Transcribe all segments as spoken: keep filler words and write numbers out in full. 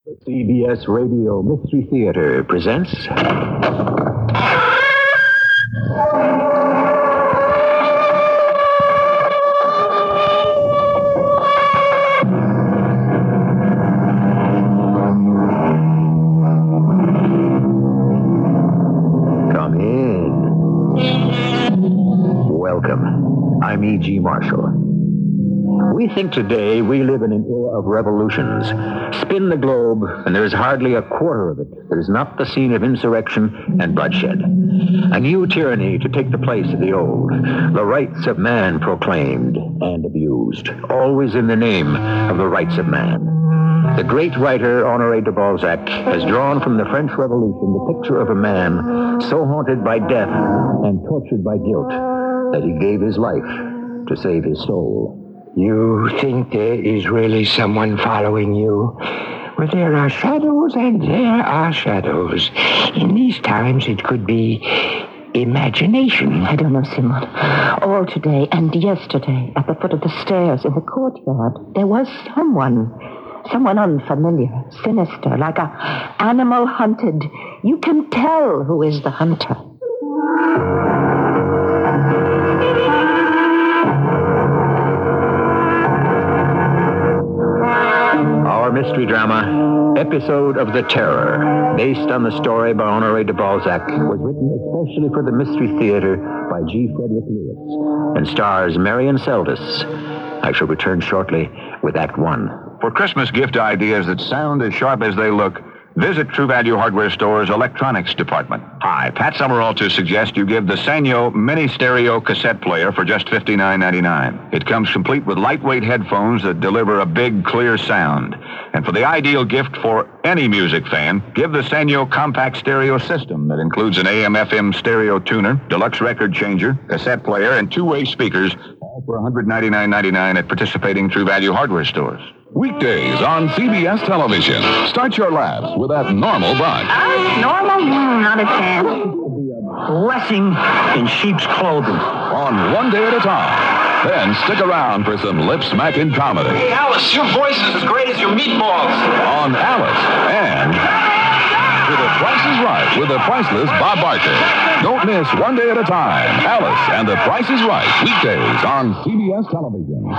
C B S Radio Mystery Theater presents... Come in. Welcome. I'm E G. Marshall. We think today we live in an era of revolutions. Spin the globe, and there's hardly a quarter of it that is not the scene of insurrection and bloodshed. A new tyranny to take the place of the old. The rights of man proclaimed and abused, always in the name of the rights of man. The great writer Honoré de Balzac has drawn from the French Revolution the picture of a man so haunted by death and tortured by guilt that he gave his life to save his soul. You think there is really someone following you? Well, there are shadows and there are shadows. In these times, it could be imagination. I don't know, Simon. All today and yesterday, at the foot of the stairs in the courtyard, there was someone. Someone unfamiliar, sinister, like a animal hunted. You can tell who is the hunter. Our mystery drama, Episode of the Terror, based on the story by Honoré de Balzac, was written especially for the Mystery Theater by G. Frederick Lewis and stars Marion Seldes. I shall return shortly with Act One. For Christmas gift ideas that sound as sharp as they look, visit True Value Hardware Store's electronics department. Hi, Pat Summerall to suggest you give the Sanyo Mini Stereo cassette player for just fifty-nine ninety-nine. It comes complete with lightweight headphones that deliver a big, clear sound. And for the ideal gift for any music fan, give the Sanyo Compact Stereo System that includes an A M F M stereo tuner, deluxe record changer, cassette player, and two-way speakers, all for one hundred ninety-nine ninety-nine at participating True Value Hardware Stores. Weekdays on C B S television. Start your laughs with that normal bunch. Oh, normal? Mm, not a chance. Blessing in sheep's clothing. On One Day at a Time. Then stick around for some lip-smacking comedy. Hey, Alice, your voice is as great as your meatballs. On Alice and... To the Price is Right with the priceless Bob Barker. Don't miss One Day at a Time. Alice and the Price is Right. Weekdays on C B S television.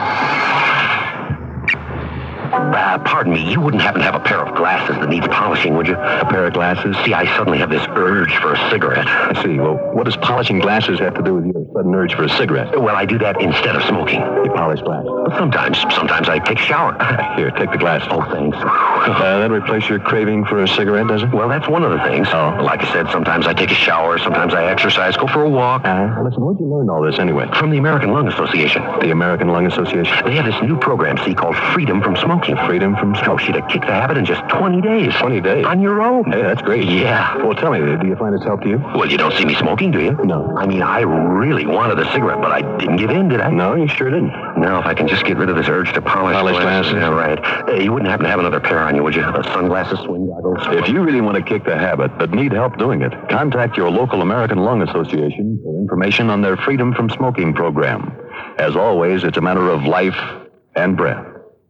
Uh, pardon me, you wouldn't happen to have a pair of glasses that needs polishing, would you? A pair of glasses? See, I suddenly have this urge for a cigarette. I see. Well, what does polishing glasses have to do with your sudden urge for a cigarette? Well, I do that instead of smoking. You polish glasses? Sometimes. Sometimes I take a shower. Here, take the glasses. Oh, thanks. Uh, that replace your craving for a cigarette, does it? Well, that's one of the things. Oh. Like I said, sometimes I take a shower, sometimes I exercise, go for a walk. Uh, listen, where'd you learn all this anyway? From the American Lung Association. The American Lung Association? They have this new program, see, called Freedom from Smoking. Freedom from smoking? Oh, she'd have kicked the habit in just twenty days. twenty days? On your own. Hey, that's great. Yeah. Well, tell me, do you find it's helped you? Well, you don't see me smoking, do you? No. I mean, I really wanted a cigarette, but I didn't give in, did I? No, you sure didn't. Now, if I can just get rid of this urge to polish, Polish glasses. Yeah, right. Uh, you wouldn't happen to have another pair on you, would you? Uh, sunglasses, swing goggles. If you really want to kick the habit, but need help doing it, contact your local American Lung Association for information on their Freedom from Smoking program. As always, it's a matter of life and breath.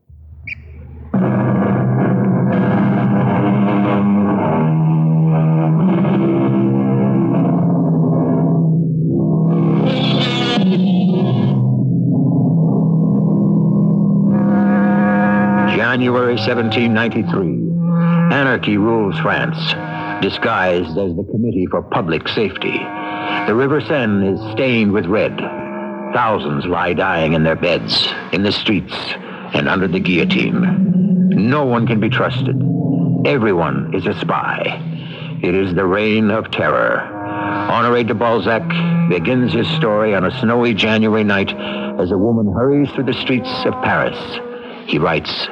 January seventeen ninety-three. Anarchy rules France, disguised as the Committee for Public Safety. The River Seine is stained with red. Thousands lie dying in their beds, in the streets, and under the guillotine. No one can be trusted. Everyone is a spy. It is the reign of terror. Honoré de Balzac begins his story on a snowy January night as a woman hurries through the streets of Paris. He writes,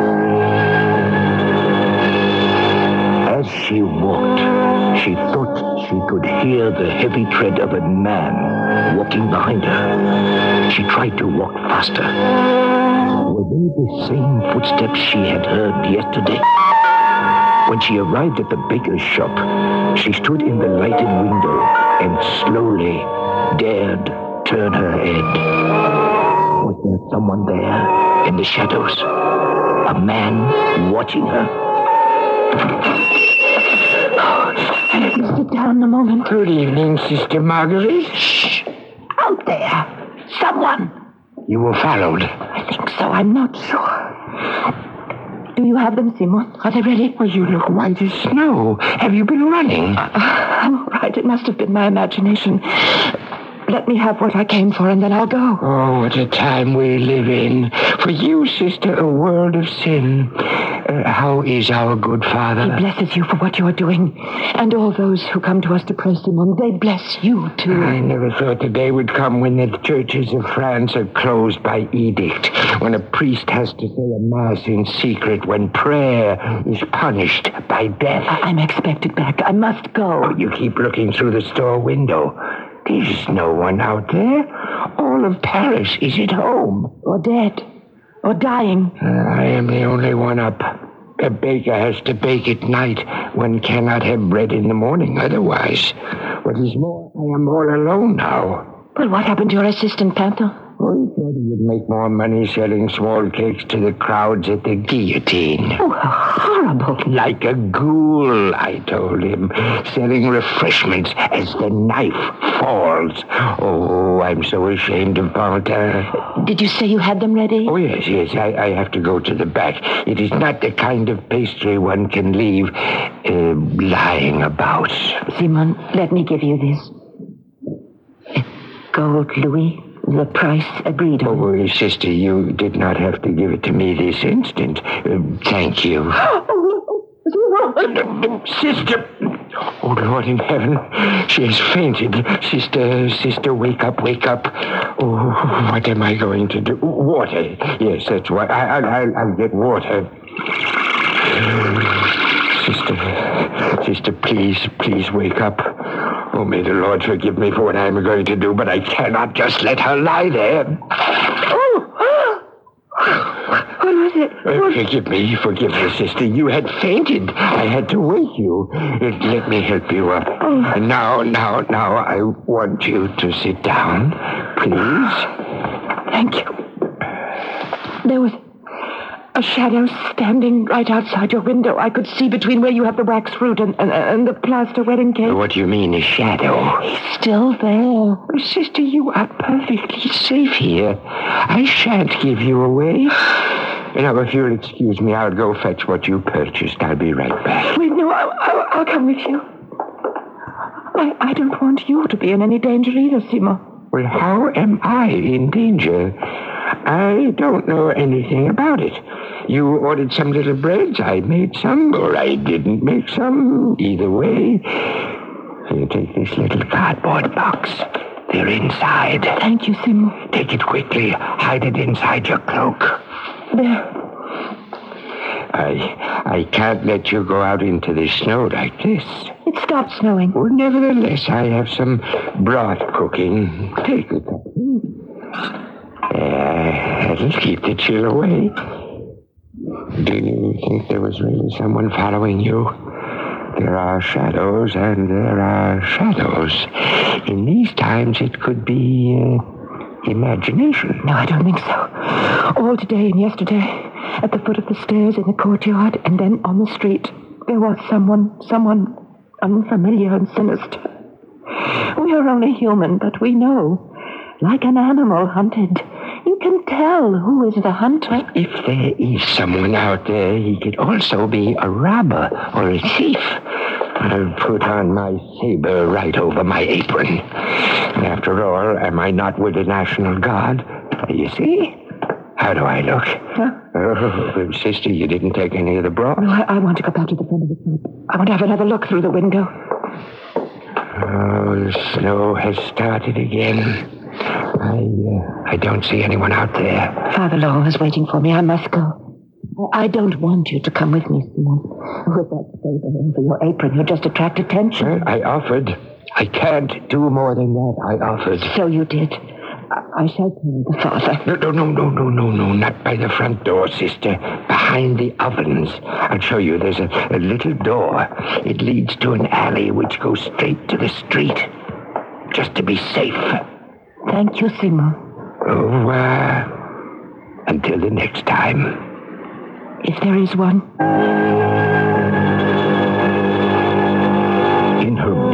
As she walked, she thought she could hear the heavy tread of a man walking behind her. She tried to walk faster. Were they the same footsteps she had heard yesterday? When she arrived at the baker's shop, she stood in the lighted window and slowly dared turn her head. Was there someone there in the shadows? A man watching her? Let me sit down a moment. Good evening, Sister Marguerite. Shh! Out there. Someone. You were followed. I think so. I'm not sure. Do you have them, Simon? Are they ready? Well, you look white as snow. Have you been running? Uh, I'm all right. It must have been my imagination. Let me have what I came for, and then I'll go. Oh, what a time we live in. For you, sister, a world of sin. Uh, how is our good Father? He blesses you for what you are doing. And all those who come to us to praise him, and they bless you, too. I never thought the day would come when the churches of France are closed by edict, when a priest has to say a mass in secret, when prayer is punished by death. I- I'm expected back. I must go. Oh, you keep looking through the store window. There's no one out there. All of Paris is at home. Or dead. Or dying. Uh, I am the only one up. A baker has to bake at night. One cannot have bread in the morning otherwise. What is more, I am all alone now. Well, what happened to your assistant, Panther? Oh, he thought he would make more money selling small cakes to the crowds at the guillotine. Oh, how horrible. Like a ghoul, I told him, selling refreshments as the knife falls. Oh, I'm so ashamed of Pantin. Did you say you had them ready? Oh, yes, yes, I, I have to go to the back. It is not the kind of pastry one can leave uh, lying about. Simon, let me give you this. A gold louis. The price agreed on. Oh, sister, you did not have to give it to me this instant. Uh, thank you. Sister! Oh, Lord in heaven, she has fainted. Sister, sister, wake up, wake up. Oh, what am I going to do? Water. Yes, that's what. I, I, I'll, I'll get water. Sister, sister, please, please wake up. Oh, may the Lord forgive me for what I am going to do, but I cannot just let her lie there. Oh! What was it? Uh, forgive me, forgive me, sister. You had fainted. I had to wake you. Uh, let me help you up. Oh. Now, now, now, I want you to sit down, please. Thank you. There was a shadow standing right outside your window. I could see between where you have the wax fruit and, and, and the plaster wedding cake. What do you mean, a shadow? He's still there. Oh, sister, you are perfectly safe here. I shan't give you away. Now, if you'll excuse me, I'll go fetch what you purchased. I'll be right back. Wait, no, I, I, I'll come with you. I, I don't want you to be in any danger either, Simon. Well, how am I in danger? I don't know anything about it. You ordered some little breads. I made some, or I didn't make some. Either way, you take this little cardboard box. They're inside. Thank you, Simon. Take it quickly. Hide it inside your cloak. There. I I can't let you go out into the snow like this. It stopped snowing. Well, nevertheless, I have some broth cooking. Take it. Uh, that'll keep the chill away. Do you think there was really someone following you? There are shadows, and there are shadows. In these times, it could be uh, imagination. No, I don't think so. All today and yesterday, at the foot of the stairs in the courtyard, and then on the street, there was someone, someone unfamiliar and sinister. We are only human, but we know. Like an animal hunted. You can tell who is the hunter. If there is someone out there, he could also be a robber or a thief. I'll put on my saber right over my apron. And after all, am I not with the National Guard? You see? How do I look? Huh? Oh, sister, you didn't take any of the broth? No, I, I want to go back to the front of the shop. I want to have another look through the window. Oh, the snow has started again. I, uh, I don't see anyone out there. Father Law is waiting for me. I must go. I don't want you to come with me, Simon. With that saber over your apron, you'll just attract attention. Well, I offered. I can't do more than that. I offered. So you did. I, I shall tell the father. No, no, no, no, no, no, no. Not by the front door, sister. Behind the ovens. I'll show you. There's a, a little door. It leads to an alley which goes straight to the street. Just to be safe. Thank you, Simon. Oh, uh, until the next time. If there is one.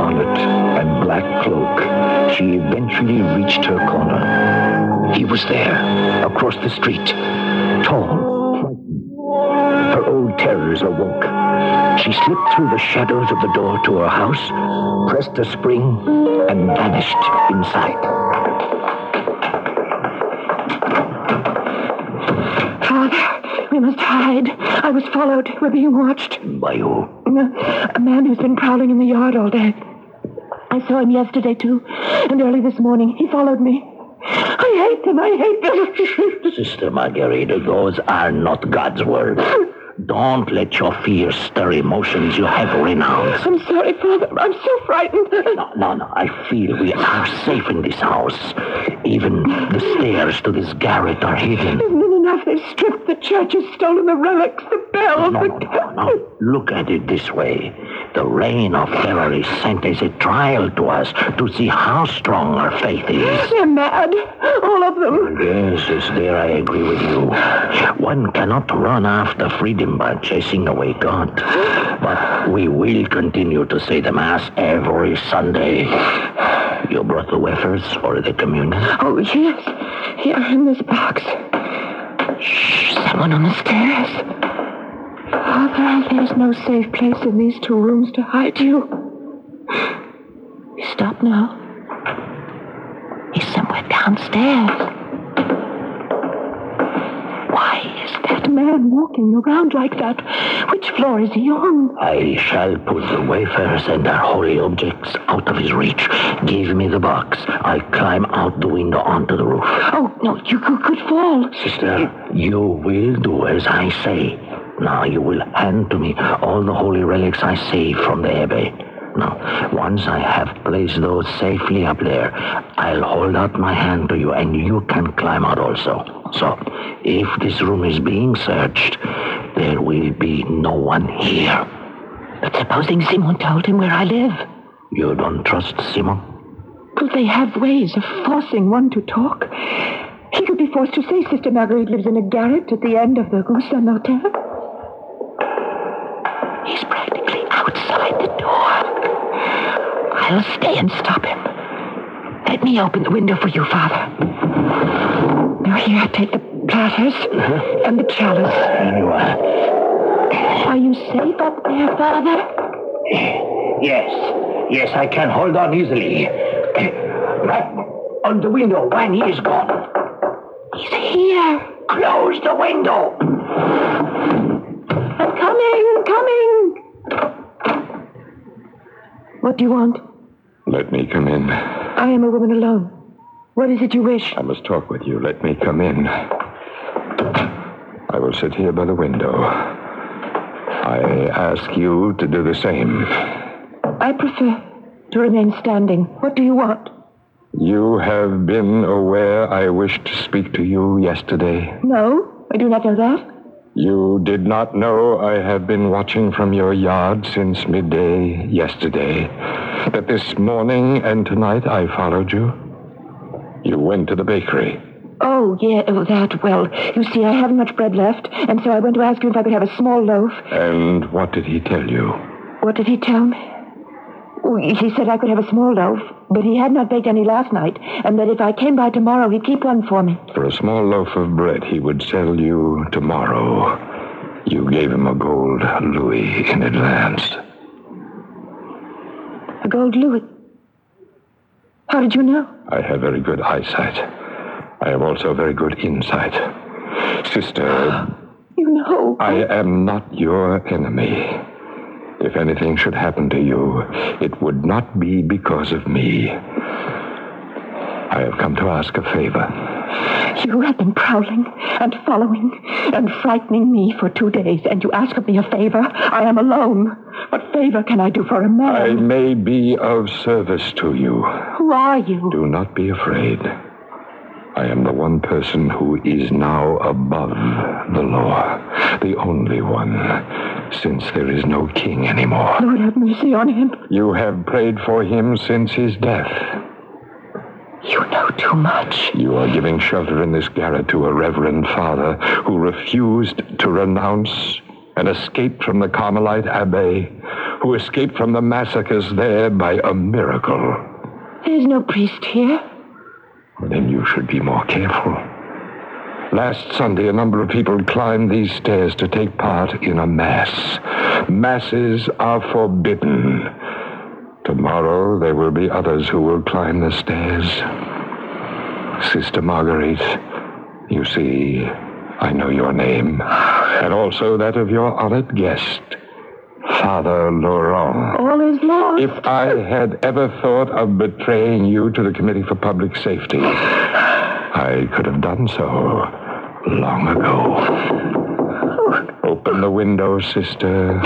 bonnet and black cloak, she eventually reached her corner. He was there, across the street, tall, frightened. Her old terrors awoke. She slipped through the shadows of the door to her house, pressed a spring, and vanished inside. Father, we must hide. I was followed. We're being watched. By who? A man who's been prowling in the yard all day. I saw him yesterday, too, and early this morning. He followed me. I hate them. I hate them. Sister Margarita, those are not God's words. Don't let your fears stir emotions you have renounced. I'm sorry, Father. I'm so frightened. No, no, no. I feel we are safe in this house. Even the stairs to this garret are hidden. Isn't it enough they've stripped the church, has stolen the relics, the bells, No, the... no, no, no. Look at it this way. The reign of terror is sent as a trial to us to see how strong our faith is. They're mad. All of them. Yes, yes, there I agree with you. One cannot run after freedom by chasing away God. But we will continue to say the Mass every Sunday. You brought the wafers for the communion? Oh, yes. Here in this box. Shh, someone on the stairs. Father, there's no safe place in these two rooms to hide you. Stop now. He's somewhere downstairs. Why is that man walking around like that? Which floor is he on? I shall put the wafers and their holy objects out of his reach. Give me the box. I climb out the window onto the roof. Oh, no, you could, could fall. Sister, you will do as I say. Now you will hand to me all the holy relics I saved from the abbey. Now, once I have placed those safely up there, I'll hold out my hand to you and you can climb out also. So, if this room is being searched, there will be no one here. But supposing Simon told him where I live? You don't trust Simon? Could they have ways of forcing one to talk? He could be forced to say Sister Marguerite lives in a garret at the end of the Rue Saint-Martin. He's practically outside the door. I'll stay and stop him. Let me open the window for you, Father. Now here, take the platters uh-huh. and the chalice. Anyway. Are you safe up there, Father? Yes. Yes, I can hold on easily. Right on the window when he is gone. He's here. Close the window. I'm coming, coming. What do you want? Let me come in. I am a woman alone. What is it you wish? I must talk with you. Let me come in. I will sit here by the window. I ask you to do the same. I prefer to remain standing. What do you want? You have been aware I wished to speak to you yesterday. No, I do not know that. You did not know I have been watching from your yard since midday yesterday. That this morning and tonight I followed you. You went to the bakery. Oh, yeah, oh, that. Well, you see, I haven't much bread left, and so I went to ask you if I could have a small loaf. And what did he tell you? What did he tell me? Oh, he said I could have a small loaf, but he had not baked any last night, and that if I came by tomorrow, he'd keep one for me. For a small loaf of bread he would sell you tomorrow. You gave him a gold louis in advance. A gold louis? How did you know? I have very good eyesight. I have also very good insight. Sister... You know... I am not your enemy. If anything should happen to you, it would not be because of me. I have come to ask a favor. You have been prowling and following and frightening me for two days, and you ask of me a favor? I am alone. What favor can I do for a man? I may be of service to you. Who are you? Do not be afraid. I am the one person who is now above the law. The only one, since there is no king anymore. Lord have mercy on him. You have prayed for him since his death. You know too much. You are giving shelter in this garret to a reverend father who refused to renounce and escaped from the Carmelite Abbey, who escaped from the massacres there by a miracle. There's no priest here. Then you should be more careful. Last Sunday, a number of people climbed these stairs to take part in a mass. Masses are forbidden. Tomorrow, there will be others who will climb the stairs. Sister Marguerite, you see, I know your name, and also that of your honored guest, Father Laurent. All is lost. If I had ever thought of betraying you to the Committee for Public Safety, I could have done so long ago. Open the window, sister.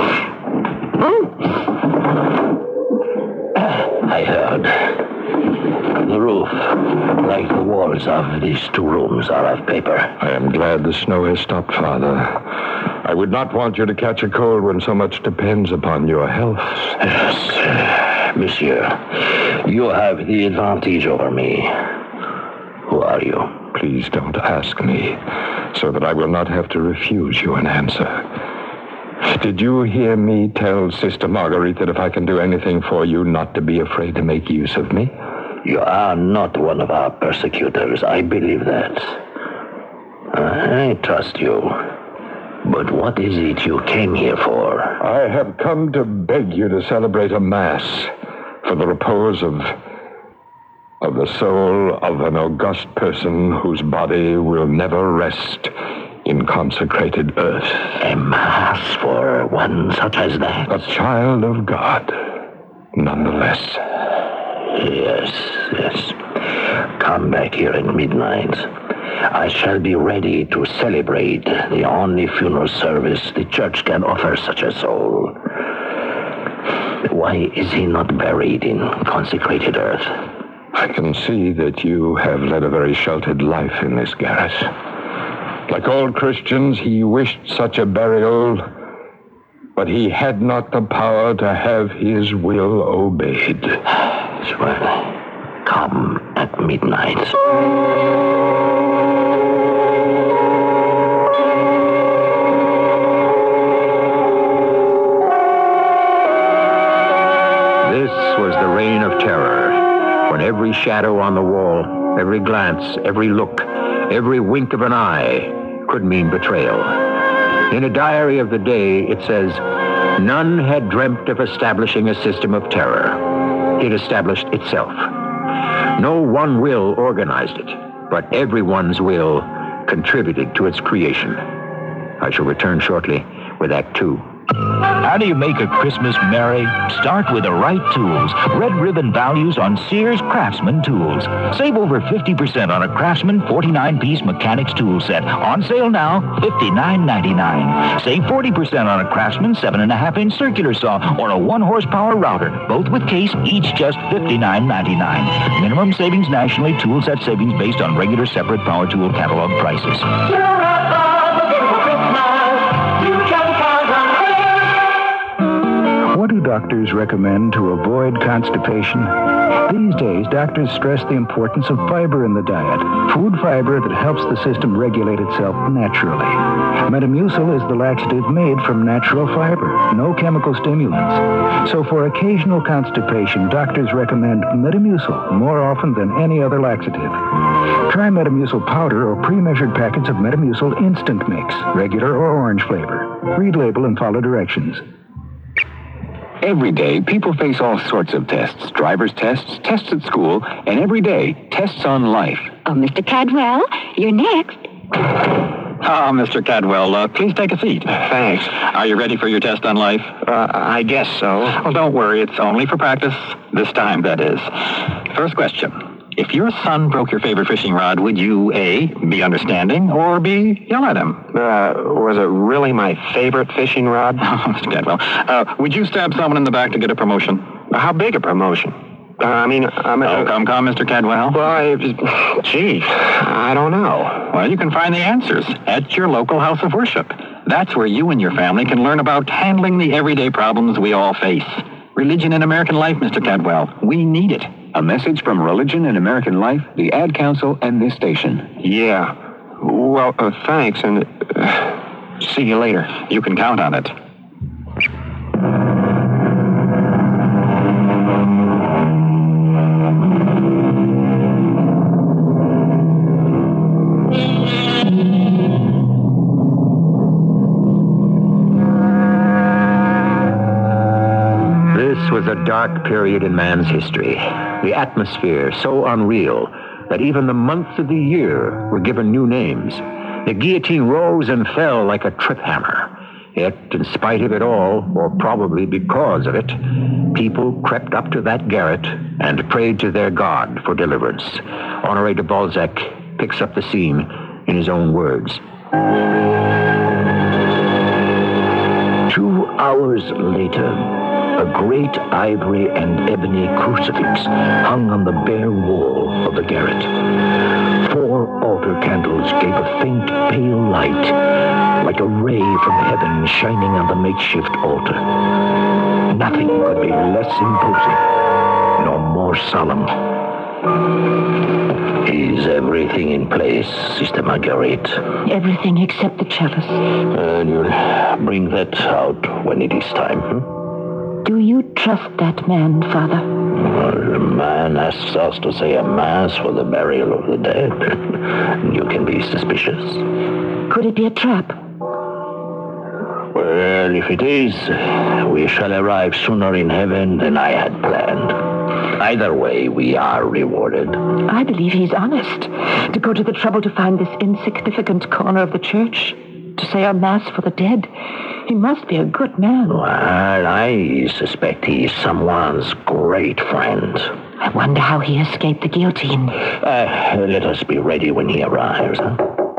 I heard. The roof, like the walls of these two rooms, are of paper. I am glad the snow has stopped, Father. I would not want you to catch a cold when so much depends upon your health. Yes, monsieur. You have the advantage over me. Who are you? Please don't ask me, so that I will not have to refuse you an answer. Did you hear me tell Sister Marguerite that if I can do anything for you, not to be afraid to make use of me? You are not one of our persecutors. I believe that. I trust you. But what is it you came here for? I have come to beg you to celebrate a mass for the repose of... of the soul of an august person whose body will never rest in consecrated earth. A mass for one such as that? A child of God, nonetheless. Yes, yes. Come back here at midnight. I shall be ready to celebrate the only funeral service the church can offer such a soul. Why is he not buried in consecrated earth? I can see that you have led a very sheltered life in this garret. Like all Christians, he wished such a burial, but he had not the power to have his will obeyed. Well, come at midnight. This was the reign of terror, when every shadow on the wall, every glance, every look, every wink of an eye could mean betrayal. In a diary of the day, it says, none had dreamt of establishing a system of terror. It established itself. No one will organized it, but everyone's will contributed to its creation. I shall return shortly with Act Two. How do you make a Christmas merry? Start with the right tools. Red ribbon values on Sears Craftsman tools. Save over fifty percent on a Craftsman forty-nine piece mechanics tool set. On sale now, fifty-nine ninety-nine. Save forty percent on a Craftsman seven and a half inch circular saw or a one horsepower router. Both with case, each just fifty-nine ninety-nine. Minimum savings nationally. Tool set savings based on regular separate power tool catalog prices. What do doctors recommend to avoid constipation? These days, doctors stress the importance of fiber in the diet. Food fiber that helps the system regulate itself naturally. Metamucil is the laxative made from natural fiber, no chemical stimulants. So for occasional constipation, doctors recommend Metamucil more often than any other laxative. Try Metamucil powder or pre-measured packets of Metamucil Instant Mix, regular or orange flavor. Read label and follow directions. Every day, people face all sorts of tests. Driver's tests, tests at school, and every day, tests on life. Oh, Mister Cadwell, you're next. Ah, Mister Cadwell, uh, please take a seat. Thanks. Are you ready for your test on life? Uh, I guess so. Well, don't worry. It's only for practice. This time, that is. First question. If your son broke your favorite fishing rod, would you, A, be understanding, or B, yell at him? Uh, was it really my favorite fishing rod? Oh, Mister Cadwell. Uh, would you stab someone in the back to get a promotion? How big a promotion? Uh, I mean, I'm... Oh, come, come, Mister Cadwell. Well, I... Gee, I don't know. Well, you can find the answers at your local house of worship. That's where you and your family can learn about handling the everyday problems we all face. Religion in American life, Mister Cadwell. We need it. A message from Religion in American Life, the Ad Council, and this station. Yeah. Well, uh, thanks, and uh, see you later. You can count on it. was a dark period in man's history. The atmosphere so unreal that even the months of the year were given new names. The guillotine rose and fell like a trip hammer. Yet, in spite of it all, or probably because of it, people crept up to that garret and prayed to their God for deliverance. Honoré de Balzac picks up the scene in his own words. Two hours later, a great ivory and ebony crucifix hung on the bare wall of the garret. Four altar candles gave a faint, pale light, like a ray from heaven shining on the makeshift altar. Nothing could be less imposing, nor more solemn. Is everything in place, Sister Marguerite? Everything except the chalice. And you'll bring that out when it is time, hmm? Do you trust that man, Father? Well, a man asks us to say a mass for the burial of the dead. You can be suspicious. Could it be a trap? Well, if it is, we shall arrive sooner in heaven than I had planned. Either way, we are rewarded. I believe he's honest. To go to the trouble to find this insignificant corner of the church, to say a mass for the dead. He must be a good man. Well, I suspect he is someone's great friend. I wonder how he escaped the guillotine. Uh, let us be ready when he arrives. Huh?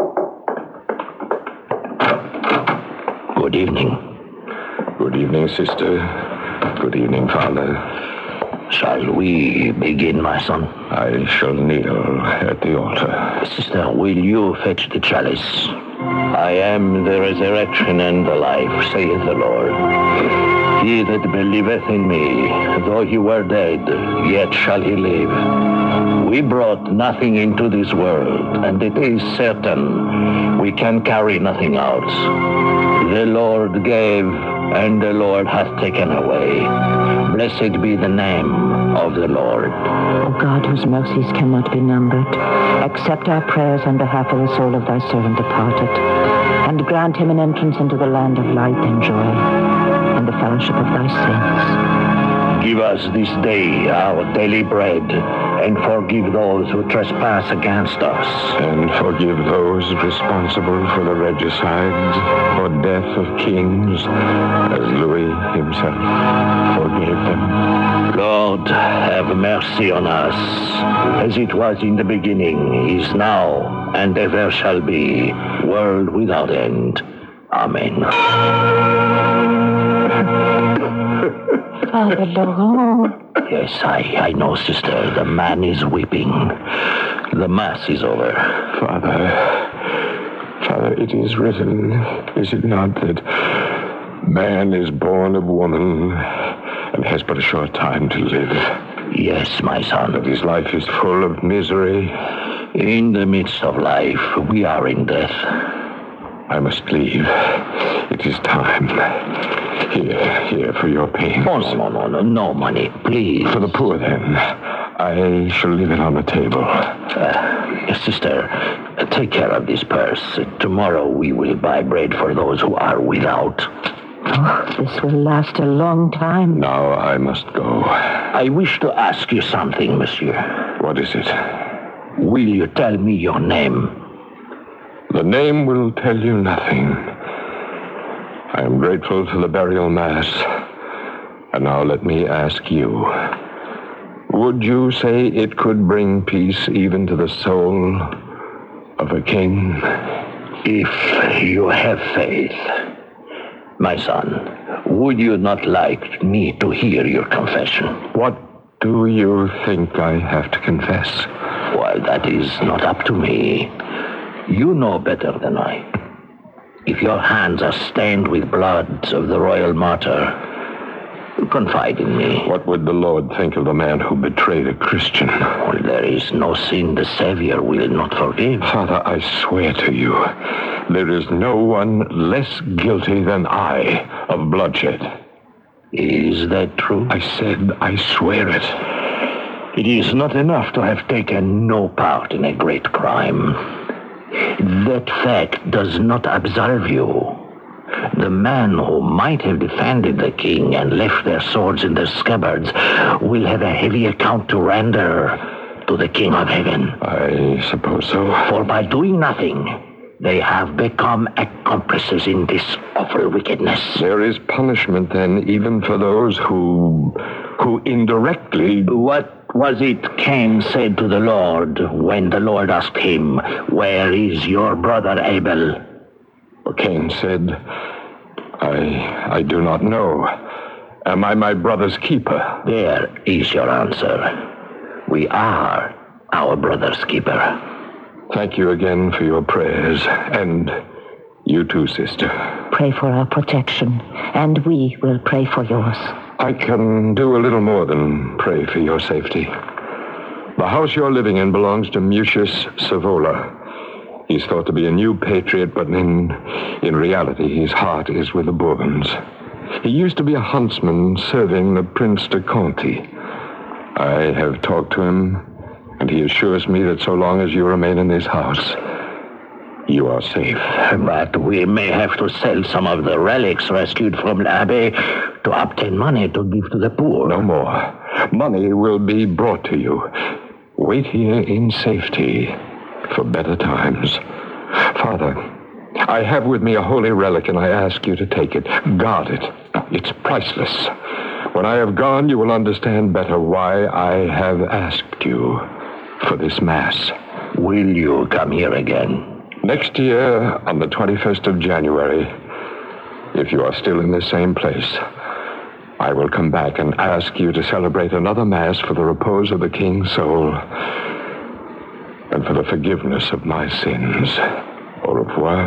Good evening. Good evening, sister. Good evening, Father. Shall we begin, my son? I shall kneel at the altar. Sister, will you fetch the chalice? I am the resurrection and the life, saith the Lord. He that believeth in me, though he were dead, yet shall he live. We brought nothing into this world, and it is certain we can carry nothing out. The Lord gave, and the Lord hath taken away. Blessed be the name of the Lord. O God, whose mercies cannot be numbered, accept our prayers on behalf of the soul of thy servant departed, and grant him an entrance into the land of light and joy, and the fellowship of thy saints. Give us this day our daily bread, and forgive those who trespass against us. And forgive those responsible for the regicide or death of kings, as Louis himself forgave them. Lord, have mercy on us, as it was in the beginning, is now, and ever shall be, world without end. Amen. Father Laurent. Yes, I, I know, sister. The man is weeping. The mass is over. Father, Father, it is written, is it not, that man is born of woman and has but a short time to live? Yes, my son. That his life is full of misery. In the midst of life, we are in death. I must leave. It is time. Here, here, for your pains. Oh, no, no, no, no, no money, please. For the poor, then. I shall leave it on the table. Uh, sister, uh, take care of this purse. Uh, tomorrow we will buy bread for those who are without. Oh, this will last a long time. Now I must go. I wish to ask you something, monsieur. What is it? Will you tell me your name? The name will tell you nothing. I am grateful for the burial mass. And now let me ask you. Would you say it could bring peace even to the soul of a king? If you have faith. My son, would you not like me to hear your confession? What do you think I have to confess? Well, that is not up to me. You know better than I. If your hands are stained with blood of the royal martyr, confide in me. What would the Lord think of the man who betrayed a Christian? Well, there is no sin the Savior will not forgive. Father, I swear to you, there is no one less guilty than I of bloodshed. Is that true? I said I swear it. It is not enough to have taken no part in a great crime. That fact does not absolve you. The men who might have defended the king and left their swords in their scabbards will have a heavy account to render to the King of Heaven. I suppose so. For by doing nothing, they have become accomplices in this awful wickedness. There is punishment, then, even for those who... who indirectly... What was it Cain said to the Lord when the Lord asked him, "Where is your brother Abel?" Cain said, I... I do not know. Am I my brother's keeper? There is your answer. We are our brother's keeper. Thank you again for your prayers, and you too, sister. Pray for our protection, and we will pray for yours. I can do a little more than pray for your safety. The house you're living in belongs to Mucius Savola. He's thought to be a new patriot, but in, in reality, his heart is with the Bourbons. He used to be a huntsman serving the Prince de Conti. I have talked to him, and he assures me that so long as you remain in this house, you are safe. But we may have to sell some of the relics rescued from l'Abbé to obtain money to give to the poor. No more. Money will be brought to you. Wait here in safety for better times. Father, I have with me a holy relic, and I ask you to take it. Guard it. It's priceless. When I have gone, you will understand better why I have asked you for this Mass. Will you come here again? Next year, on the twenty-first of January, if you are still in the same place, I will come back and ask you to celebrate another Mass for the repose of the King's soul and for the forgiveness of my sins. Au revoir.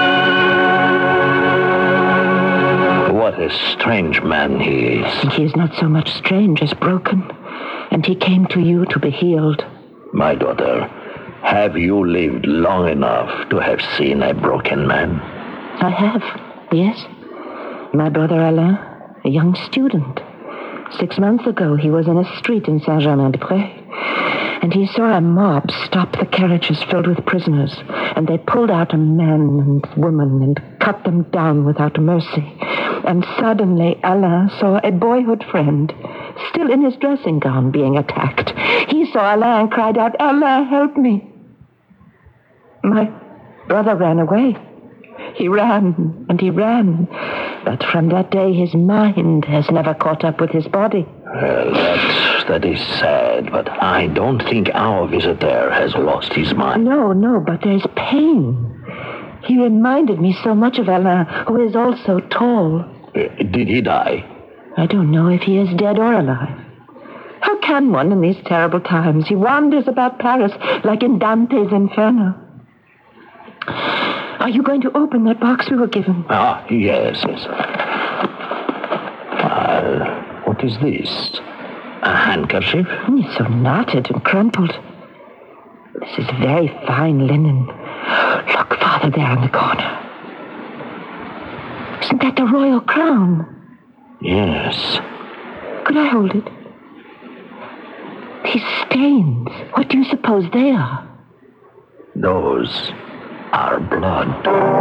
What a strange man he is. He is not so much strange as broken, and he came to you to be healed. My daughter, have you lived long enough to have seen a broken man? I have, yes. My brother Alain, a young student. Six months ago, he was in a street in Saint-Germain-des-Prés, and he saw a mob stop the carriages filled with prisoners, and they pulled out a man and woman and cut them down without mercy. And suddenly, Alain saw a boyhood friend, still in his dressing gown, being attacked. He saw Alain and cried out, "Alain, help me!" My brother ran away. He ran, and he ran. But from that day, his mind has never caught up with his body. Well, that, that is sad, but I don't think our visitor has lost his mind. No, no, but there's pain. He reminded me so much of Alain, who is also tall. Uh, did he die? I don't know if he is dead or alive. How can one in these terrible times? He wanders about Paris like in Dante's Inferno. Are you going to open that box we were given? Ah, yes, yes. Uh, what is this? A handkerchief? It's so knotted and crumpled. This is very fine linen. Look, Father, there in the corner. Isn't that the royal crown? Yes. Could I hold it? These stains, what do you suppose they are? Those are blood.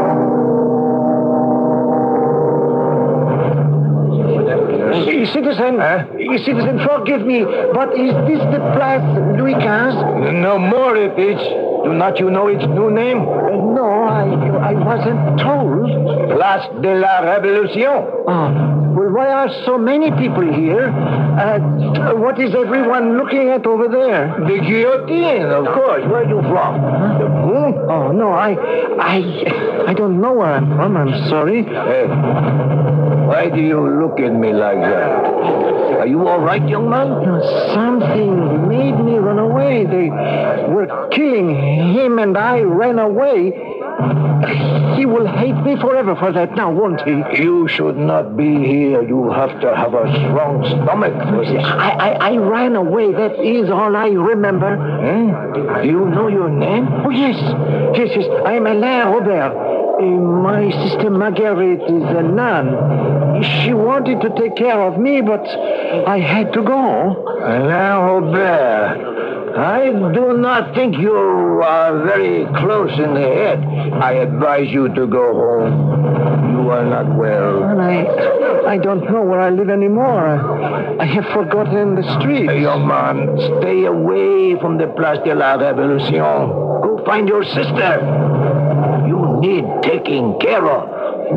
Citizen, uh, citizen, forgive me, but is this the Place Louis Quinze? No more it is. Do not you know its new name? Uh, no, I, I wasn't told. Place de la Révolution. Oh, well, why are so many people here? Uh, what is everyone looking at over there? The guillotine, of course. Where are you from? Huh? The moon? Oh, no, I, I, I don't know where I'm from. I'm sorry. Hey, why do you look at me like that? Are you all right, young man? No, something made me run away. They were killing him, and I ran away. He will hate me forever for that now, won't he? You should not be here. You have to have a strong stomach for this. I, I, I ran away. That is all I remember. Hmm? Do you know your name? Oh, yes. Yes, yes. I am Alain Robert. Uh, my sister Marguerite is a nun. She wanted to take care of me, but I had to go. Now, Robert, I do not think you are very close in the head. I advise you to go home. You are not well. And I, I don't know where I live anymore. I, I have forgotten the street. Hey, young man, stay away from the Place de la Révolution. Go find your sister. You need taking care of.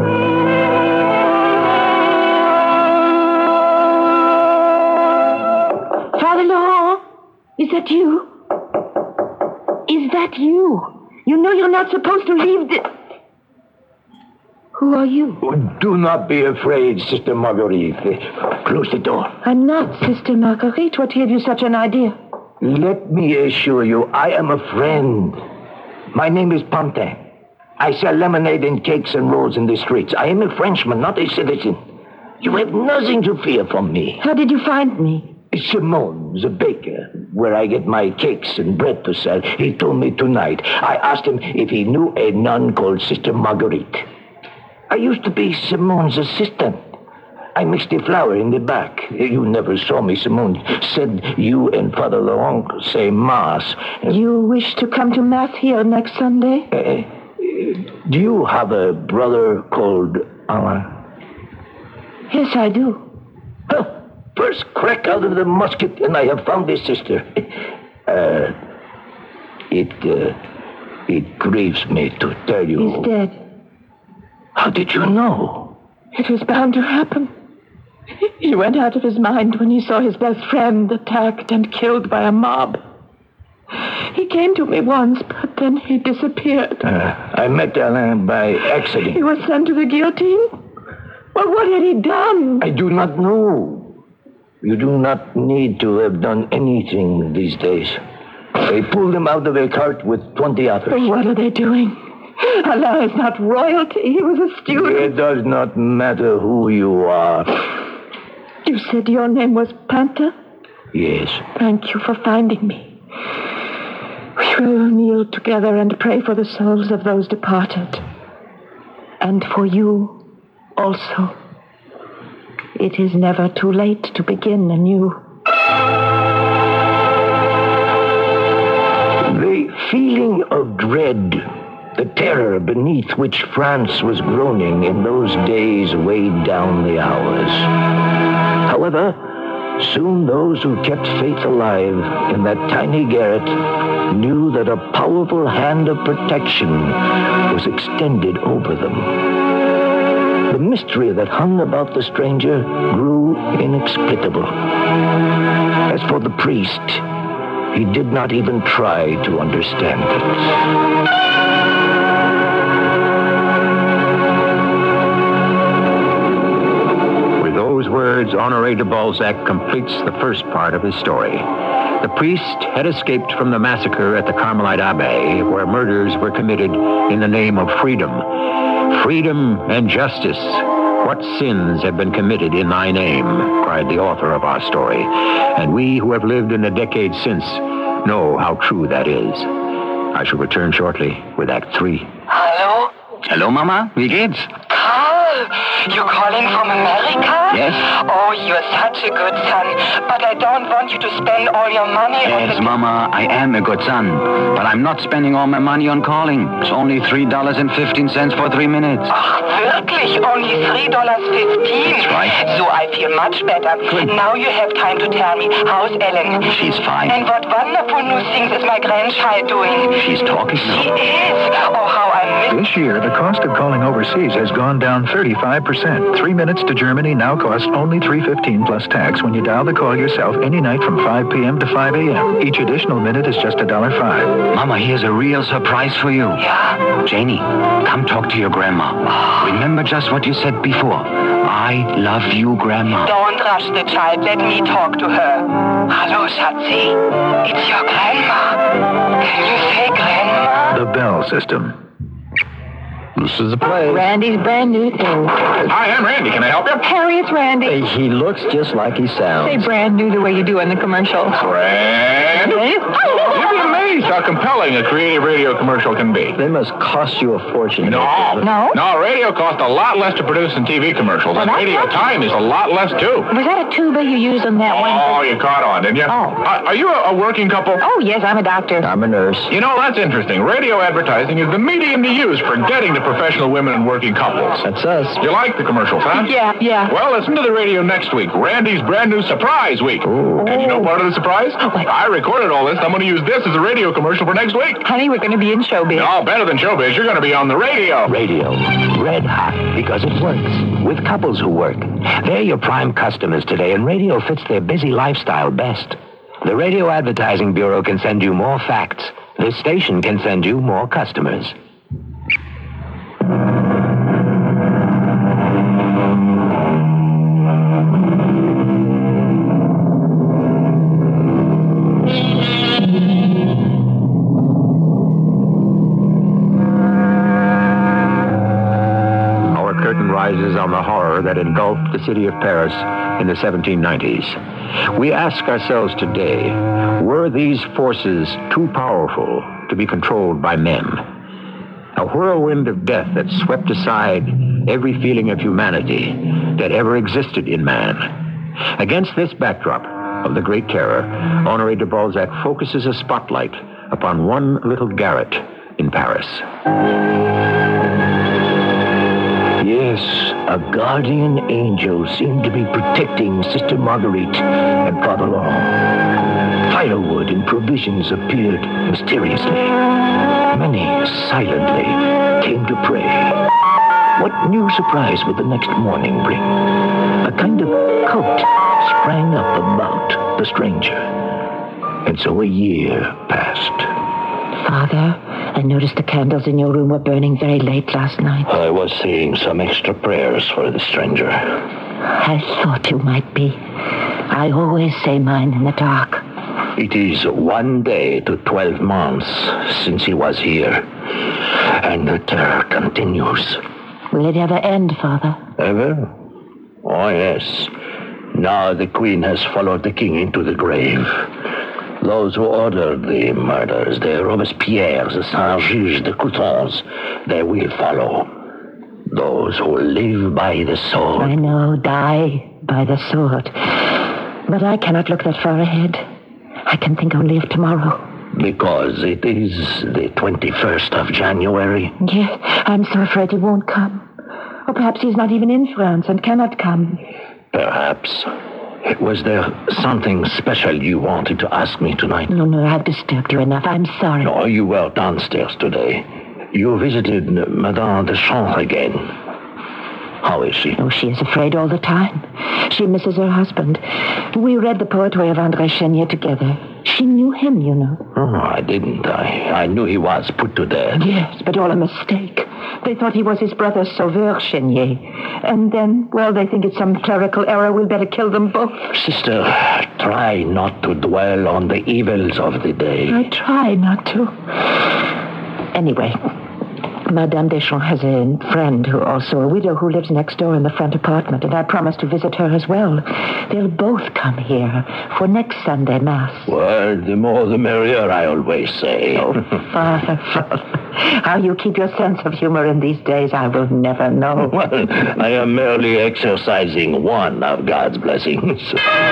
Father Laurent, is that you? Is that you? You know you're not supposed to leave the... Who are you? Do not be afraid, Sister Marguerite. Close the door. I'm not Sister Marguerite. What gave you such an idea? Let me assure you, I am a friend. My name is Pantin. I sell lemonade and cakes and rolls in the streets. I am a Frenchman, not a citizen. You have nothing to fear from me. How did you find me? Simon, the baker, where I get my cakes and bread to sell. He told me tonight. I asked him if he knew a nun called Sister Marguerite. I used to be Simon's assistant. I mixed the flour in the back. You never saw me, Simon. Said you and Father Laurent say Mass. You wish to come to Mass here next Sunday? Uh, do you have a brother called Alain? Yes, I do. Huh. First crack out of the musket, and I have found a sister. Uh, it, uh, it grieves me to tell you. He's dead. How did you know? It was bound to happen. He went out of his mind when he saw his best friend attacked and killed by a mob. He came to me once, but then he disappeared. Uh, I met Alain by accident. He was sent to the guillotine? Well, what had he done? I do not know. You do not need to have done anything these days. They pulled him out of a cart with twenty others. But what are they doing? Alain is not royalty. He was a student. It does not matter who you are. You said your name was Panther? Yes. Thank you for finding me. We will kneel together and pray for the souls of those departed. And for you also. It is never too late to begin anew. The feeling of dread, the terror beneath which France was groaning in those days weighed down the hours. However, soon those who kept faith alive in that tiny garret knew that a powerful hand of protection was extended over them. The mystery that hung about the stranger grew inexplicable. As for the priest, he did not even try to understand it. With those words, Honoré de Balzac completes the first part of his story. The priest had escaped from the massacre at the Carmelite Abbey, where murders were committed in the name of freedom. Freedom and justice. What sins have been committed in thy name, cried the author of our story. And we who have lived in the decades since know how true that is. I shall return shortly with Act Three. Hallo? Hallo, Mama. Wie geht's? Carl, you calling from America? Yes. Oh, you're such a good son. But I don't want you to spend all your money on Yes, the... Mama, I am a good son. But I'm not spending all my money on calling. It's only three dollars and fifteen cents for three minutes. Ach, wirklich? Only three dollars and fifteen cents? That's right. So I feel much better. Good. Now you have time to tell me, how's Ellen? She's fine. And what wonderful new things is my grandchild doing? She's talking now. She is. Oh, how I miss... This year, the cost of calling overseas has gone down thirty-five percent. Three minutes to Germany now costs only three dollars and fifteen cents plus tax when you dial the call yourself any night from five p.m. to five a.m. Each additional minute is just one dollar and five cents. Mama, here's a real surprise for you. Yeah? Janie, come talk to your grandma. Oh. Remember just what you said before. I love you, Grandma. Don't rush the child. Let me talk to her. Hello, Schatzi. It's your grandma. Can you say grandma? The Bell System. This is the play. Randy's brand new thing. Hi, I'm Randy. Can I help you? Harry, it's Randy. He looks just like he sounds. Say brand new the way you do in the commercials. Randy? You'd be amazed amazed how compelling a creative radio commercial can be. They must cost you a fortune. No. No? No, radio costs a lot less to produce than T V commercials. Well, and that's radio not- time is a lot less, too. Was that a tuba you used on that one? Oh, you caught on, didn't you? Oh. Are, are you a, a working couple? Oh, yes, I'm a doctor. I'm a nurse. You know, that's interesting. Radio advertising is the medium to use for getting to professional women and working couples. That's us. You like the commercials, huh? Yeah, yeah. Well, listen to the radio next week. Randy's brand new surprise week. Ooh. And you know part of the surprise? I recorded all this. I'm going to use this as a radio commercial for next week. Honey, we're going to be in showbiz. No, better than showbiz. You're going to be on the radio. Radio. Red hot because it works. With couples who work. They're your prime customers today, and radio fits their busy lifestyle best. The Radio Advertising Bureau can send you more facts. This station can send you more customers. Our curtain rises on the horror that engulfed the city of Paris in the seventeen nineties. We ask ourselves today, were these forces too powerful to be controlled by men? A whirlwind of death that swept aside every feeling of humanity that ever existed in man. Against this backdrop of the Great Terror, Honoré de Balzac focuses a spotlight upon one little garret in Paris. Yes, a guardian angel seemed to be protecting Sister Marguerite and Father Laurent. Firewood and provisions appeared mysteriously. Many silently came to pray. What new surprise would the next morning bring? A kind of cult sprang up about the stranger. And so a year passed. Father, I noticed the candles in your room were burning very late last night. I was saying some extra prayers for the stranger. I thought you might be. I always say mine in the dark. It is one day to twelve months since he was here. And the terror continues. Will it ever end, Father? Ever? Oh, yes. Now the Queen has followed the King into the grave. Those who ordered the murders, the Robespierres, the Saint-Just, the Coutons, they will follow. Those who live by the sword. I know, die by the sword. But I cannot look that far ahead. I can think only of tomorrow. Because it is the twenty-first of January. Yes, I'm so afraid he won't come. Or perhaps he's not even in France and cannot come. Perhaps. Was there something special you wanted to ask me tonight? No, no, I've disturbed you enough. I'm sorry. No, you were downstairs today. You visited Madame de Chambre again. How is she? Oh, she is afraid all the time. She misses her husband. We read the poetry of André Chenier together. She knew him, you know. Oh, I didn't. I, I knew he was put to death. Yes, but all a mistake. They thought he was his brother Sauveur Chenier. And then, well, they think it's some clerical error. We'll better kill them both. Sister, try not to dwell on the evils of the day. I try not to. Anyway, Madame Deschamps has a friend who also a widow who lives next door in the front apartment, and I promised to visit her as well. They'll both come here for next Sunday Mass. Well, the more the merrier, I always say. Oh, Father, Father. How you keep your sense of humor in these days, I will never know. Well, I am merely exercising one of God's blessings.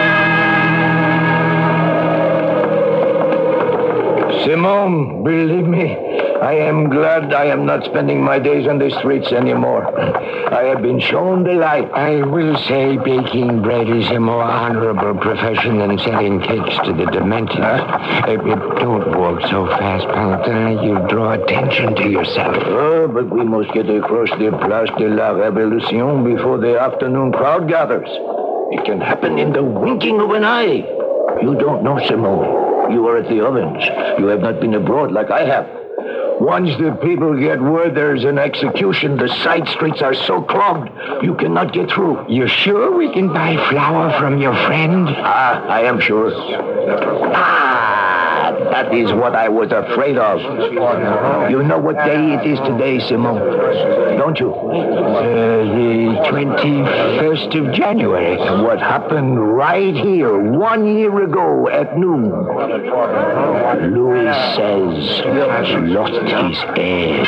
Simone, believe me, I am glad I am not spending my days on the streets anymore. I have been shown the light. I will say baking bread is a more honorable profession than selling cakes to the demented. Uh, don't walk so fast, Paladin. You draw attention to yourself. Oh, but we must get across the Place de la Révolution before the afternoon crowd gathers. It can happen in the winking of an eye. You don't know, Simone. You are at the ovens. You have not been abroad like I have. Once the people get word there's an execution, the side streets are so clogged, you cannot get through. You sure we can buy flour from your friend? Ah, I am sure. Ah, Ah, that is what I was afraid of. You know what day it is today, Simon? Don't you? Uh, the twenty-first of January. What happened right here one year ago at noon? Louis says he lost his head.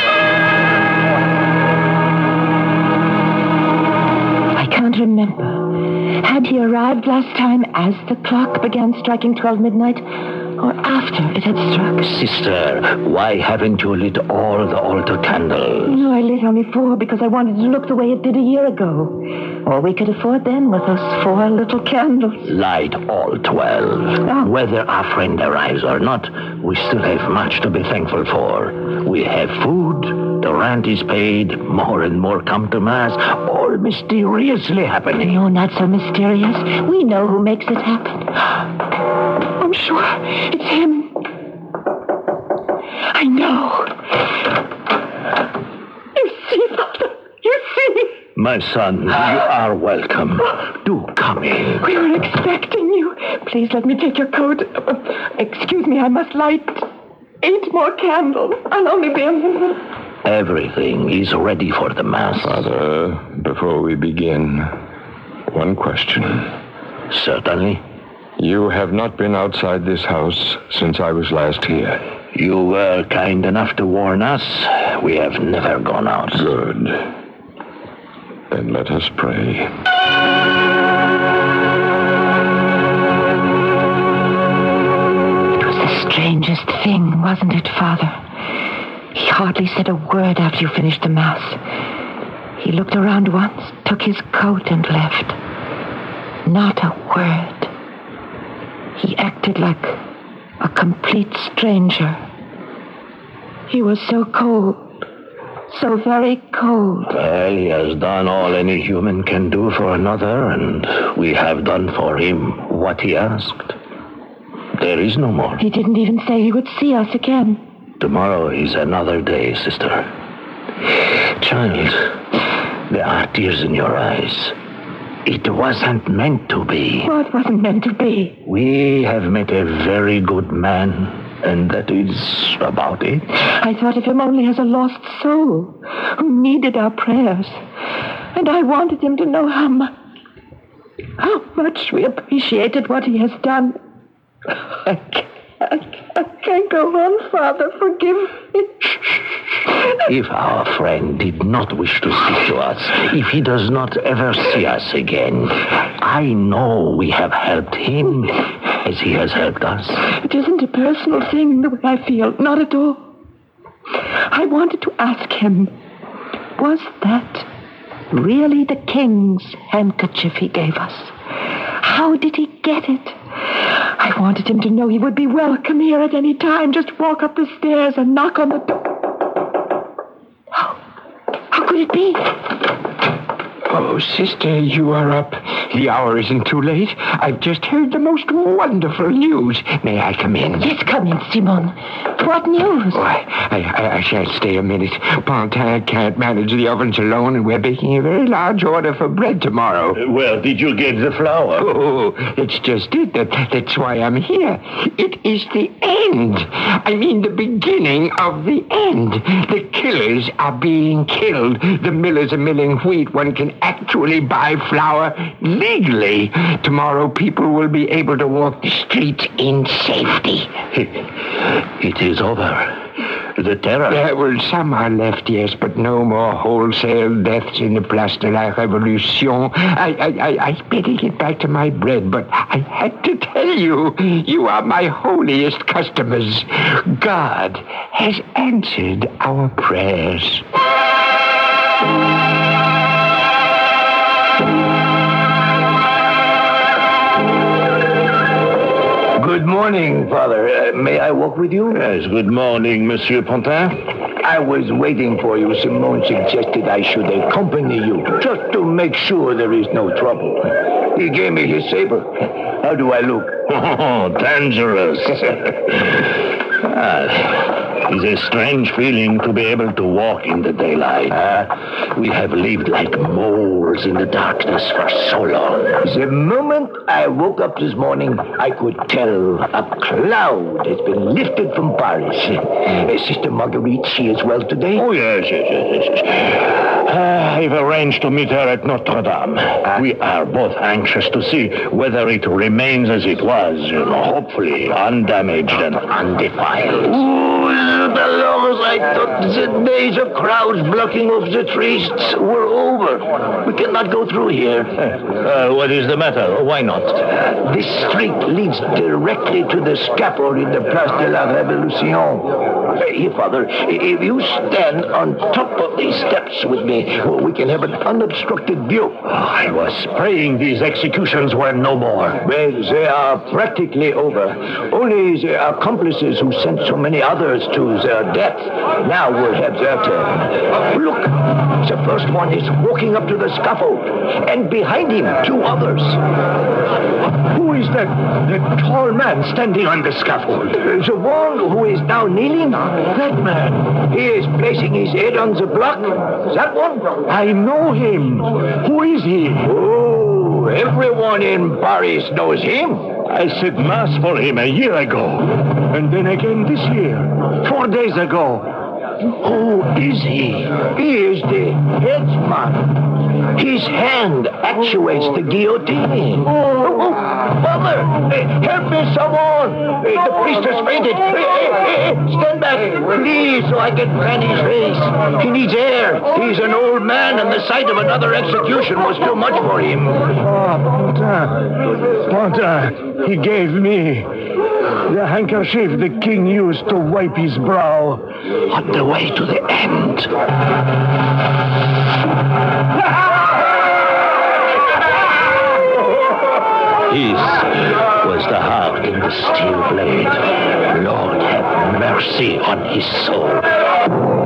I can't remember. Had he arrived last time as the clock began striking twelve midnight, or after it had struck? Sister, why haven't you lit all the altar candles? No, I lit only four because I wanted to look the way it did a year ago. All we could afford then were those four little candles. Light all twelve. Oh. Whether our friend arrives or not, we still have much to be thankful for. We have food, the rent is paid, more and more come to Mass, all mysteriously happening. No, not so mysterious. We know who makes it happen. I'm sure it's him. I know. You see, Father, you see. My son, you are welcome. Do come in. We were expecting you. Please let me take your coat. Uh, excuse me, I must light eight more candles. I'll only be a minute. Everything is ready for the Mass. Father, before we begin, one question. Certainly. You have not been outside this house since I was last here. You were kind enough to warn us. We have never gone out. Good. Then let us pray. It was the strangest thing, wasn't it, Father? He hardly said a word after you finished the Mass. He looked around once, took his coat, and left. Not a word. He acted like a complete stranger. He was so cold. So very cold. Well, he has done all any human can do for another, and we have done for him what he asked. There is no more. He didn't even say he would see us again. Tomorrow is another day, sister. Child, there are tears in your eyes. It wasn't meant to be. What wasn't meant to be? We have met a very good man, and that is about it. I thought of him only as a lost soul who needed our prayers. And I wanted him to know how much, how much we appreciated what he has done. I can't, I can't, I can't go on, Father. Forgive me. If our friend did not wish to speak to us, if he does not ever see us again, I know we have helped him as he has helped us. It isn't a personal thing the way I feel. Not at all. I wanted to ask him, was that really the king's handkerchief he gave us? How did he get it? I wanted him to know he would be welcome here at any time. Just walk up the stairs and knock on the door. How, how could it be? Oh, sister, you are up. The hour isn't too late. I've just heard the most wonderful news. May I come in? Yes, come in, Simon. What news? Oh, I, I, I shan't stay a minute. Pantin can't manage the ovens alone, and we're baking a very large order for bread tomorrow. Uh, where did you get the flour? Oh, it's just it. That, that's why I'm here. It is the end. I mean, the beginning of the end. The killers are being killed. The millers are milling wheat. One can actually buy flour legally. Tomorrow, people will be able to walk the streets in safety. It is over. The terror. Uh, well, some are left, yes, but no more wholesale deaths in the Place de la Révolution. I, I, I, I better get back to my bread, but I had to tell you, you are my holiest customers. God has answered our prayers. Good morning, Father. Uh, may I walk with you? Yes, good morning, Monsieur Pantin. I was waiting for you. Simone suggested I should accompany you, just to make sure there is no trouble. He gave me his saber. How do I look? Oh, dangerous. ah, It's a strange feeling to be able to walk in the daylight. Uh, we have lived like moles in the darkness for so long. The moment I woke up this morning, I could tell a cloud has been lifted from Paris. Uh, Sister Marguerite, she is well today? Oh, yes, yes, yes, yes. yes. Uh, I've arranged to meet her at Notre Dame. Uh, we are both anxious to see whether it remains as it was, you know, hopefully undamaged and undefiled. Oh, Dolores, I thought the days of crowds blocking off the trees were over. We cannot go through here. Uh, what is the matter? Why not? Uh, this street leads directly to the scaffold in the Place de la Révolution. Uh, here, Father, if you stand on top of these steps with me, well, we can have an unobstructed view. I was praying these executions were no more. Well, they are practically over. Only the accomplices who sent so many others to their death now will have their turn. Look, the first one is walking up to the scaffold, and behind him, two others. Who is that, that tall man standing on the scaffold? The one who is now kneeling? That man. He is placing his head on the block. That one? I know him. Who is he? Oh, everyone in Paris knows him. I said mass for him a year ago. And then again this year. Four days ago. Who is he? He is the headsman. His hand actuates the guillotine. Oh, oh, Father, hey, help me, someone. Hey, the priest has fainted. Hey, hey, hey, stand back, please, so I can fan his face. He needs air. He's an old man, and the sight of another execution was too much for him. Oh, Pontin. Pontin, he gave me the handkerchief the king used to wipe his brow. On the way to the end. His was the heart in the steel blade. Lord, have mercy on his soul.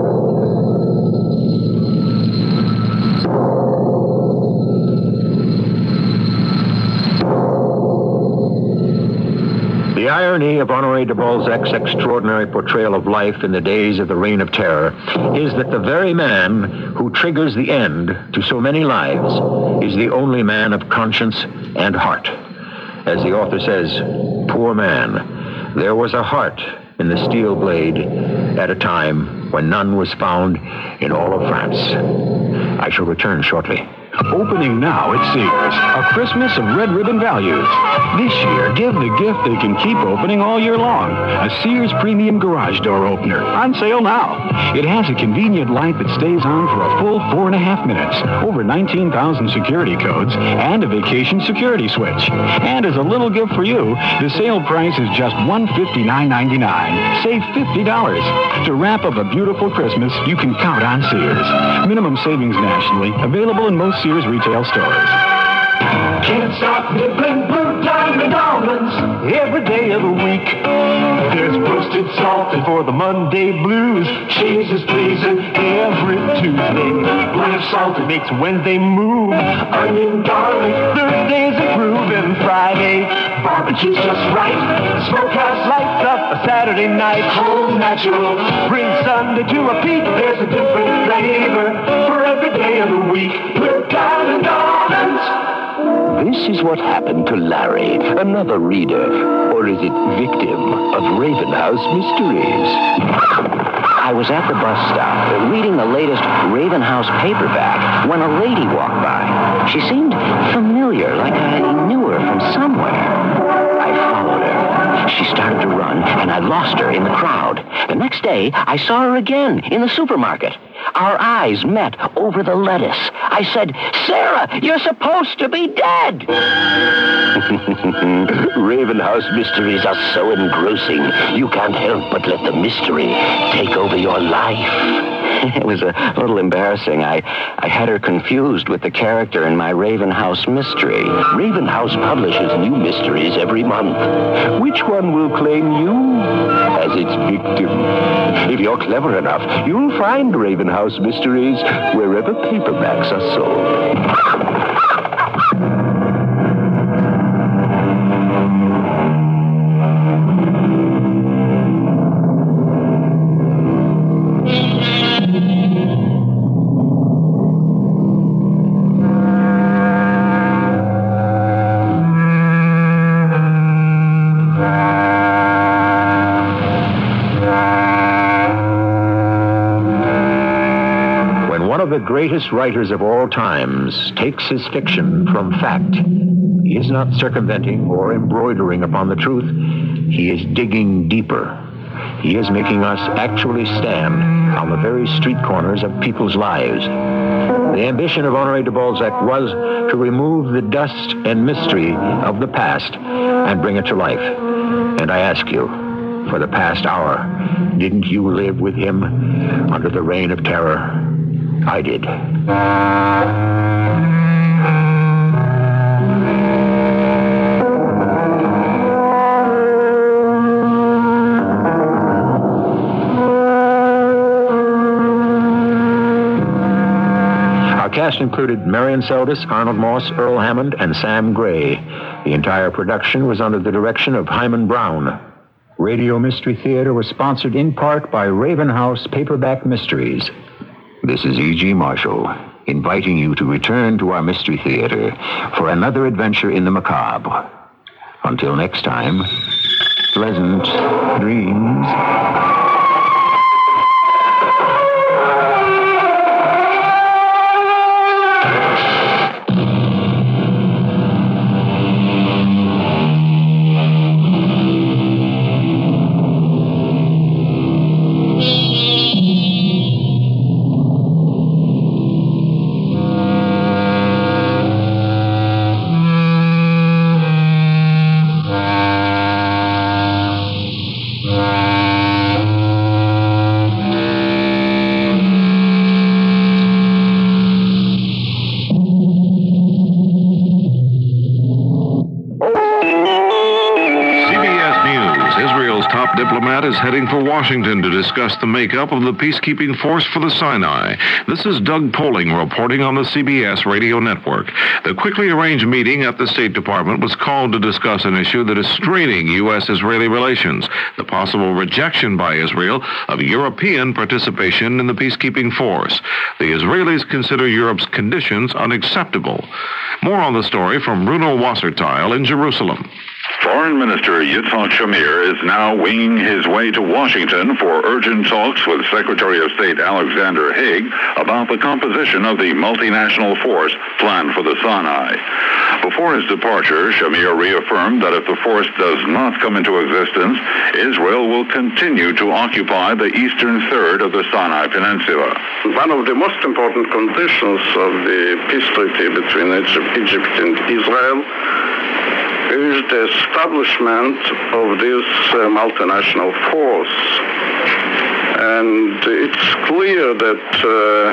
The irony of Honoré de Balzac's extraordinary portrayal of life in the days of the Reign of Terror is that the very man who triggers the end to so many lives is the only man of conscience and heart. As the author says, poor man, there was a heart in the steel blade at a time when none was found in all of France. I shall return shortly. Opening now at Sears, a Christmas of red ribbon values. This year, give the gift they can keep opening all year long. A Sears Premium Garage Door Opener. On sale now. It has a convenient light that stays on for a full four and a half minutes, over nineteen thousand security codes, and a vacation security switch. And as a little gift for you, the sale price is just one hundred fifty-nine ninety-nine. Save fifty dollars. To wrap up a beautiful Christmas, you can count on Sears. Minimum savings nationally, available in most Sears retail stores. Can't stop dipping blue diamond almonds every day of the week. There's roasted salted for the Monday blues. Cheese is pleasing every Tuesday. Blanche salted makes Wednesday move. Onion garlic, Thursday's improving. Friday, barbecue's just right. Smokehouse lights up a Saturday night. Home natural brings Sunday to a peak. There's a different flavor for every day of the week. Blue diamond almonds. This is what happened to Larry, another reader, or is it victim of Raven House Mysteries? I was at the bus stop reading the latest Raven House paperback when a lady walked by. She seemed familiar, like I knew her from somewhere. I followed her. She started to run, and I lost her in the crowd. The next day, I saw her again in the supermarket. Our eyes met over the lettuce. I said, "Sarah, you're supposed to be dead." Raven House Mysteries are so engrossing, you can't help but let the mystery take over your life. It was a little embarrassing. I, I had her confused with the character in my Raven House mystery. Raven House publishes new mysteries every month. Which one will claim you as its victim? If you're clever enough, you'll find Raven House Mysteries wherever paperbacks are sold. greatest writers of all times takes his fiction from fact, he is not circumventing or embroidering upon the truth. He is digging deeper. He is making us actually stand on the very street corners of people's lives. The ambition of Honoré de Balzac was to remove the dust and mystery of the past and bring it to life. And I ask you, for the past hour, didn't you live with him under the reign of terror? I did. Our cast included Marion Seldes, Arnold Moss, Earl Hammond, and Sam Gray. The entire production was under the direction of Hyman Brown. Radio Mystery Theater was sponsored in part by Raven House Paperback Mysteries. This is E G. Marshall, inviting you to return to our Mystery Theater for another adventure in the macabre. Until next time, pleasant dreams. Is heading for Washington to discuss the makeup of the peacekeeping force for the Sinai. This is Doug Poling reporting on the C B S radio network. The quickly arranged meeting at the State Department was called to discuss an issue that is straining U S Israeli relations, the possible rejection by Israel of European participation in the peacekeeping force. The Israelis consider Europe's conditions unacceptable. More on the story from Bruno Wasserteil in Jerusalem. Foreign Minister Yitzhak Shamir is now winging his way to Washington for urgent talks with Secretary of State Alexander Haig about the composition of the multinational force planned for the Sinai. Before his departure, Shamir reaffirmed that if the force does not come into existence, Israel will continue to occupy the eastern third of the Sinai Peninsula. One of the most important conditions of the peace treaty between Egypt and Israel is the establishment of this uh, multinational force. And it's clear that uh,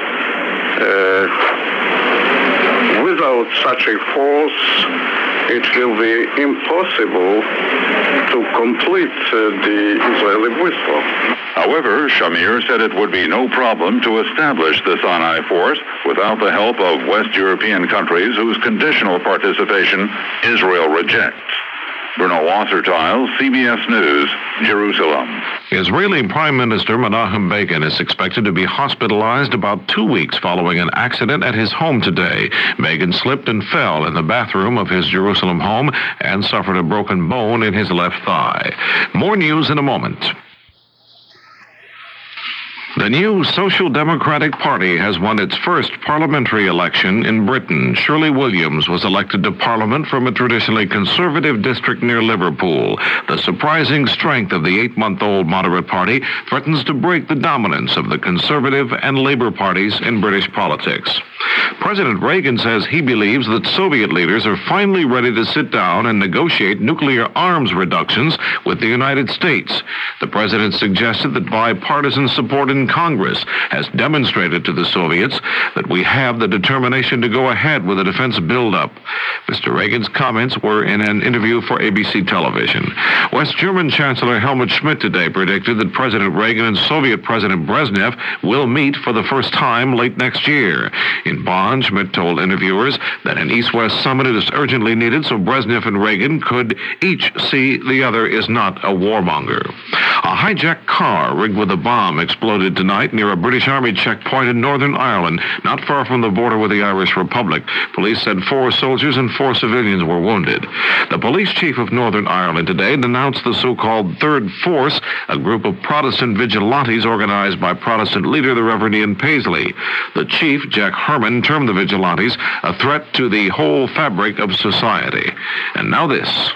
uh, without such a force, it will be impossible to complete uh, the Israeli withdrawal. However, Shamir said it would be no problem to establish the Sinai force without the help of West European countries whose conditional participation Israel rejects. Bruno Wasserteil, C B S News, Jerusalem. Israeli Prime Minister Menachem Begin is expected to be hospitalized about two weeks following an accident at his home today. Begin slipped and fell in the bathroom of his Jerusalem home and suffered a broken bone in his left thigh. More news in a moment. The new Social Democratic Party has won its first parliamentary election in Britain. Shirley Williams was elected to Parliament from a traditionally conservative district near Liverpool. The surprising strength of the eight-month-old moderate party threatens to break the dominance of the Conservative and Labour parties in British politics. President Reagan says he believes that Soviet leaders are finally ready to sit down and negotiate nuclear arms reductions with the United States. The president suggested that bipartisan support in Congress has demonstrated to the Soviets that we have the determination to go ahead with a defense buildup. Mister Reagan's comments were in an interview for A B C television. West German Chancellor Helmut Schmidt today predicted that President Reagan and Soviet President Brezhnev will meet for the first time late next year. In Bonn, Schmidt told interviewers that an East-West summit is urgently needed so Brezhnev and Reagan could each see the other is not a warmonger. A hijacked car rigged with a bomb exploded arrested tonight near a British Army checkpoint in Northern Ireland, not far from the border with the Irish Republic. Police said four soldiers and four civilians were wounded. The police chief of Northern Ireland today denounced the so-called Third Force, a group of Protestant vigilantes organized by Protestant leader the Reverend Ian Paisley. The chief, Jack Herman, termed the vigilantes a threat to the whole fabric of society. And now this.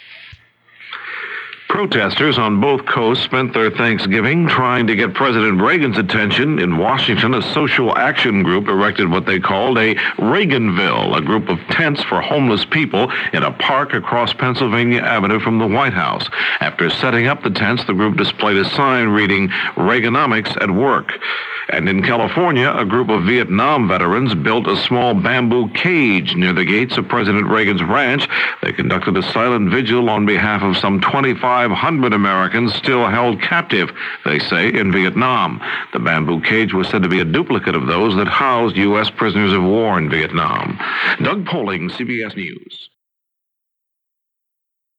Protesters on both coasts spent their Thanksgiving trying to get President Reagan's attention. In Washington, a social action group erected what they called a Reaganville, a group of tents for homeless people in a park across Pennsylvania Avenue from the White House. After setting up the tents, the group displayed a sign reading Reaganomics at Work. And in California, a group of Vietnam veterans built a small bamboo cage near the gates of President Reagan's ranch. They conducted a silent vigil on behalf of some twenty-five hundred Americans still held captive, they say, in Vietnam. The bamboo cage was said to be a duplicate of those that housed U S prisoners of war in Vietnam. Doug Poling, C B S News.